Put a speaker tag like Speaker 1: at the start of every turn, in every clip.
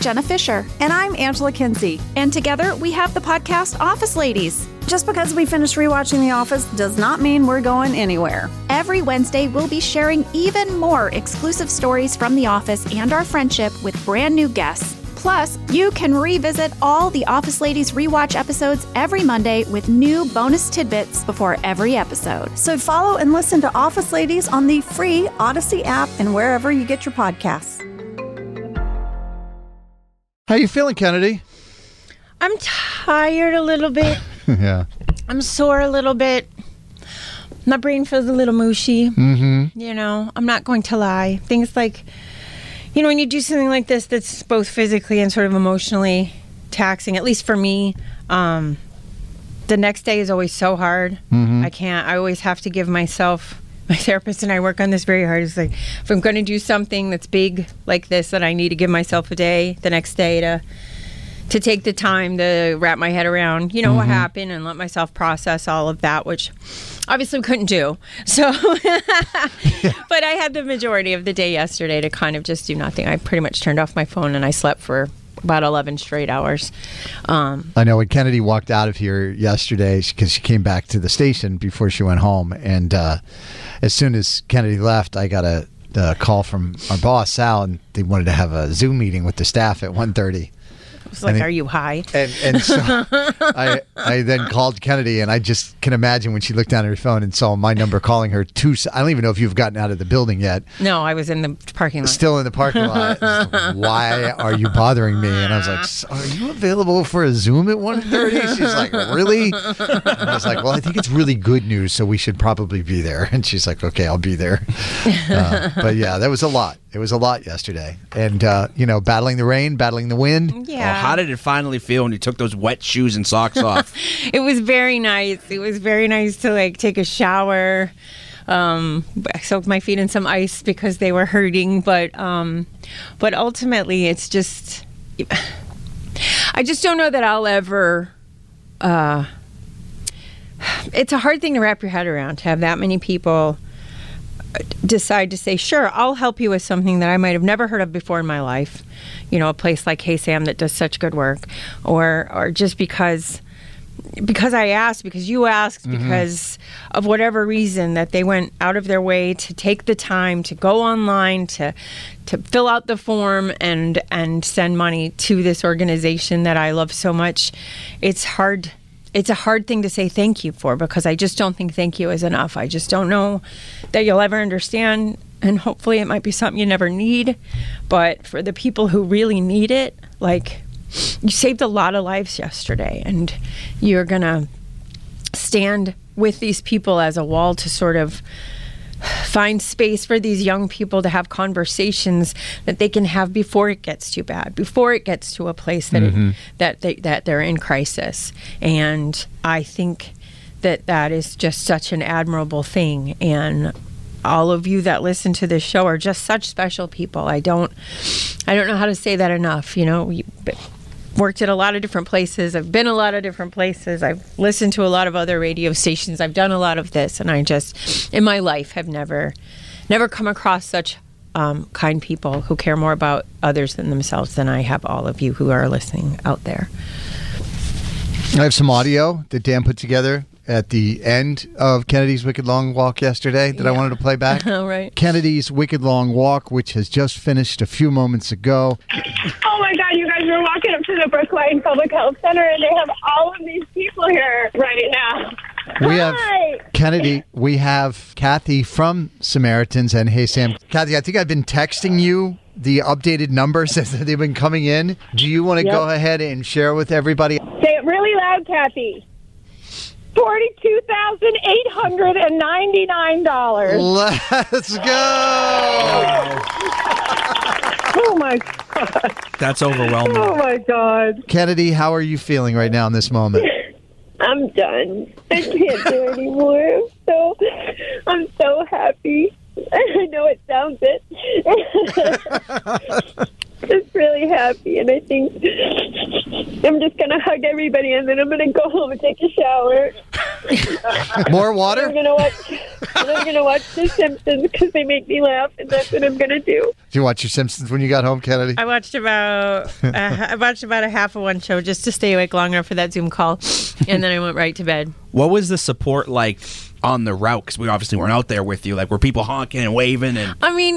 Speaker 1: Jenna Fisher.
Speaker 2: And I'm Angela Kinsey.
Speaker 1: And together we have the podcast Office Ladies.
Speaker 2: Just because we finished rewatching The Office does not mean we're going anywhere.
Speaker 1: Every Wednesday, we'll be sharing even more exclusive stories from The Office and our friendship with brand new guests. Plus, you can revisit all the Office Ladies rewatch episodes every Monday with new bonus tidbits before every episode.
Speaker 2: So follow and listen to Office Ladies on the free Odyssey app and wherever you get your podcasts.
Speaker 3: How you feeling, Kennedy?
Speaker 4: I'm tired a little bit.
Speaker 3: Yeah.
Speaker 4: I'm sore a little bit. My brain feels a little mushy.
Speaker 3: Mm-hmm.
Speaker 4: You know, I'm not going to lie. Things like, you know, when you do something like this that's both physically and sort of emotionally taxing, at least for me, the next day is always so hard.
Speaker 3: Mm-hmm.
Speaker 4: I always have to give myself, my therapist and I work on this very hard. It's like, if I'm going to do something that's big like this, that I need to give myself a day, the next day to take the time to wrap my head around, you know, what happened and let myself process all of that, which obviously we couldn't do. So, but I had the majority of the day yesterday to kind of just do nothing. I pretty much turned off my phone and I slept for about 11 straight hours.
Speaker 3: I know when Kennedy walked out of here yesterday, because she came back to the station before she went home, and as soon as Kennedy left, I got a call from our boss, Sal, and they wanted to have a Zoom meeting with the staff at 1:30.
Speaker 4: It's like, are you high?
Speaker 3: And so I then called Kennedy, and I just can imagine when she looked down at her phone and saw my number calling her I don't even know if you've gotten out of the building yet.
Speaker 4: No, I was in the parking lot.
Speaker 3: Still in the parking lot. Like, why are you bothering me? And I was like, are you available for a Zoom at 1:30? She's like, really? And I was like, well, I think it's really good news, so we should probably be there. And she's like, okay, I'll be there. But yeah, that was a lot. It was a lot yesterday. And, you know, battling the rain, battling the wind.
Speaker 4: Yeah.
Speaker 5: How did it finally feel when you took those wet shoes and socks off?
Speaker 4: It was very nice. It was very nice to like take a shower. I soaked my feet in some ice because they were hurting, but ultimately it's just, I just don't know that I'll ever, it's a hard thing to wrap your head around, to have that many people decide to say, sure, I'll help you with something that I might have never heard of before in my life. You know, a place like Hey Sam that does such good work, or just because I asked, because you asked, because of whatever reason, that they went out of their way to take the time to go online to fill out the form and send money to this organization that I love so much. It's hard. It's a hard thing to say thank you for, because I just don't think thank you is enough. I just don't know that you'll ever understand, and hopefully it might be something you never need. But for the people who really need it, like, you saved a lot of lives yesterday, and you're going to stand with these people as a wall to sort of find space for these young people to have conversations that they can have before it gets too bad, before it gets to a place that that they're in crisis. And I think that is just such an admirable thing. And all of you that listen to this show are just such special people. I don't know how to say that enough. You know, worked at a lot of different places. I've been a lot of different places. I've listened to a lot of other radio stations. I've done a lot of this, and I just, in my life, have never come across such kind people who care more about others than themselves than I have all of you who are listening out there.
Speaker 3: I have some audio that Dan put together at the end of Kennedy's Wicked Long Walk yesterday that I wanted to play back.
Speaker 4: All right.
Speaker 3: Kennedy's Wicked Long Walk, which has just finished a few moments ago.
Speaker 6: Oh my God, you guys are walking up to the Brookline Public Health Center, and they have all of these people here right now.
Speaker 3: We have Kennedy. We have Kathy from Samaritans and Hey Sam. Kathy, I think I've been texting you the updated numbers as they've been coming in. Do you want to go ahead and share with everybody?
Speaker 6: Say it really loud, Kathy. $42,899.
Speaker 3: Let's go!
Speaker 6: Oh my God.
Speaker 5: That's overwhelming.
Speaker 6: Oh my God.
Speaker 3: Kennedy, how are you feeling right now in this moment?
Speaker 6: I'm done. I can't do anymore. I'm so happy. I know it sounds it. Just really happy, and I think I'm just going to hug everybody, and then I'm going to go home and take a shower.
Speaker 3: More water?
Speaker 6: I'm gonna watch The Simpsons because they make me laugh, and that's what I'm gonna do.
Speaker 3: Did you watch your Simpsons when you got home, Kennedy?
Speaker 4: I watched about a half of one show just to stay awake long enough for that Zoom call, and then I went right to bed.
Speaker 5: What was the support like on the route? Because we obviously weren't out there with you. Like, were people honking and waving? And
Speaker 4: I mean,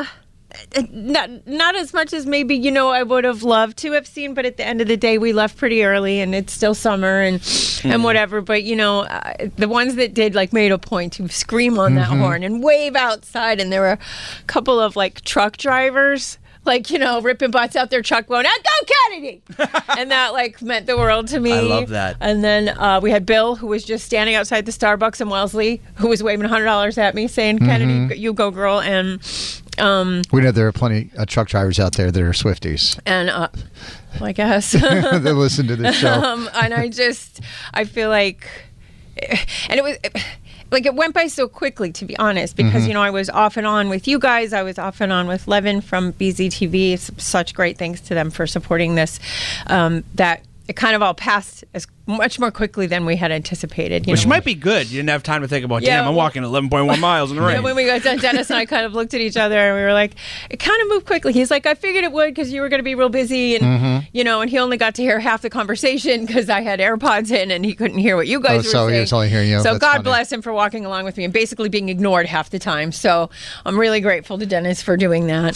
Speaker 4: not as much as maybe, I would have loved to have seen, but at the end of the day, we left pretty early and it's still summer and whatever. But, the ones that did made a point to scream on that horn and wave outside. And there were a couple of truck drivers ripping butts out their truck going, "Go Kennedy!" And that meant the world to me.
Speaker 5: I love that.
Speaker 4: And then we had Bill, who was just standing outside the Starbucks in Wellesley, who was waving $100 at me saying, "Kennedy, you go girl." And
Speaker 3: we know there are plenty of truck drivers out there that are Swifties.
Speaker 4: And I guess
Speaker 3: they listen to this show.
Speaker 4: And I feel like, and it was. It went by so quickly, to be honest, because, I was off and on with you guys. I was off and on with Levin from BZTV. It's such great thanks to them for supporting this, that it kind of all passed as much more quickly than we had anticipated.
Speaker 5: Which might be good. You didn't have time to think about, damn, I'm walking 11.1 miles in the rain.
Speaker 4: Yeah, when we got done, Dennis and I kind of looked at each other and we were like, it kind of moved quickly. He's like, I figured it would because you were going to be real busy. And, and he only got to hear half the conversation because I had AirPods in and he couldn't hear what you guys were saying.
Speaker 3: So he was only hearing you.
Speaker 4: So
Speaker 3: That's
Speaker 4: God
Speaker 3: funny.
Speaker 4: bless him for walking along with me and basically being ignored half the time. So I'm really grateful to Dennis for doing that.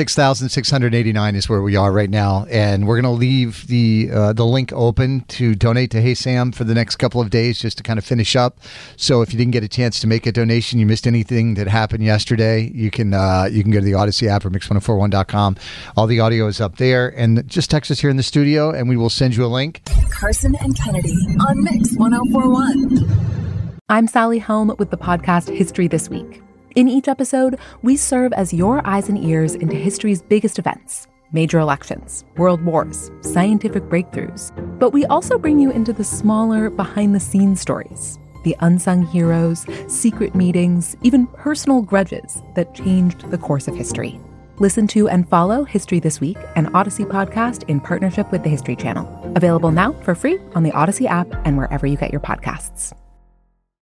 Speaker 3: 46,689 is where we are right now. And we're going to leave the link open to donate to Hey Sam for the next couple of days just to kind of finish up. So if you didn't get a chance to make a donation, you missed anything that happened yesterday, you can go to the Odyssey app or Mix1041.com. All the audio is up there. And just text us here in the studio and we will send you a link.
Speaker 7: Carson and Kennedy on Mix 1041.
Speaker 8: I'm Sally Helm with the podcast History This Week. In each episode, we serve as your eyes and ears into history's biggest events. Major elections, world wars, scientific breakthroughs. But we also bring you into the smaller, behind-the-scenes stories, the unsung heroes, secret meetings, even personal grudges that changed the course of history. Listen to and follow History This Week, an Odyssey podcast in partnership with the History Channel. Available now for free on the Odyssey app and wherever you get your podcasts.